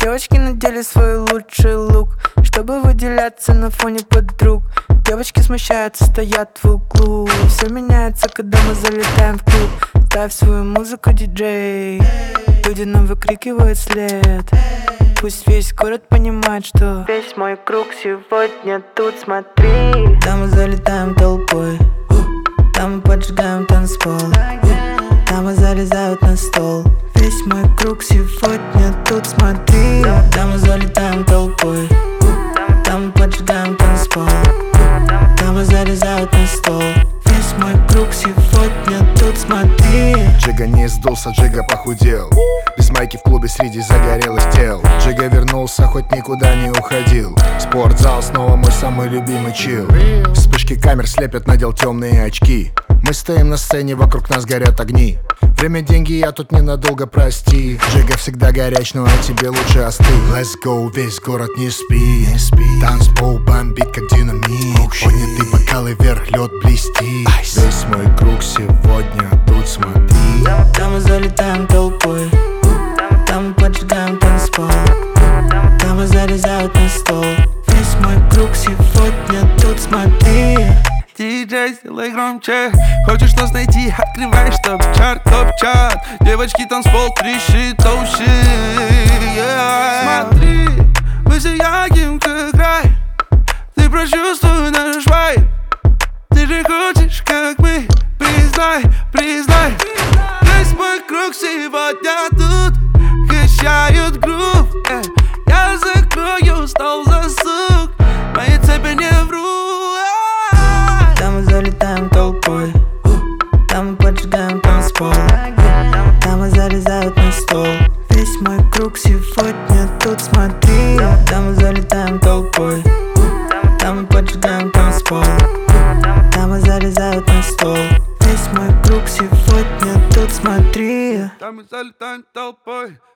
Девочки надели свой лучший лук, чтобы выделяться на фоне подруг. Девочки смущаются, стоят в углу. Все меняется, когда мы залетаем в клуб. Ставь свою музыку, диджей. Люди нам выкрикивают след. Пусть весь город понимает, что весь мой круг сегодня тут, смотри. Да, мы залетаем толпой, да, мы поджигаем танцпол, да, мы залезают на стол. Весь мой круг сегодня тут, смотри. Да, мы залетаем толпой, да, мы поджигаем танцпол, да, мы залезают на стол. Весь мой круг сегодня тут, смотри. Джига не сдулся, Джига похудел. Без майки в клубе среди загорелых тел. Джига вернулся, хоть никуда не уходил. Спортзал снова мой самый любимый чил. Вспышки камер слепят, надел темные очки. Мы стоим на сцене, вокруг нас горят огни. Время, деньги, я тут ненадолго, прости. Джига всегда горяч, но тебе лучше остыть. Let's go, весь город не спи. Танцпол бомбит, как динамит. Поднятый бокалы вверх, лед блестит. Весь мой круг сегодня тут, смотри. Да, мы залетаем толпой, да, мы поджигаем танцпол, да, мы залезают на стол. Весь мой круг сегодня тут, смотри. Диджей, сделай громче. Хочешь нас найти, открываешь топ-чарт. Девочки, танцпол, трещит, тоуши. Смотри, мы сияем, как рай. Ты прочувствуй наш вайб. Ты же хочешь, как мы. Признай. Весь мой круг сегодня тут. Качают грув. Я закрою стол, засук. Мои цепи не врут. Да, мы залетаем толпой, да, мы поджигаем танцпол, да, мы залезают на стол. Весь мой круг сегодня тут, смотри. Да, мы залетаем толпой, да, мы поджигаем танцпол, да, мы залезают на стол. Весь мой круг сегодня тут, смотри. Да, мы залетаем толпой.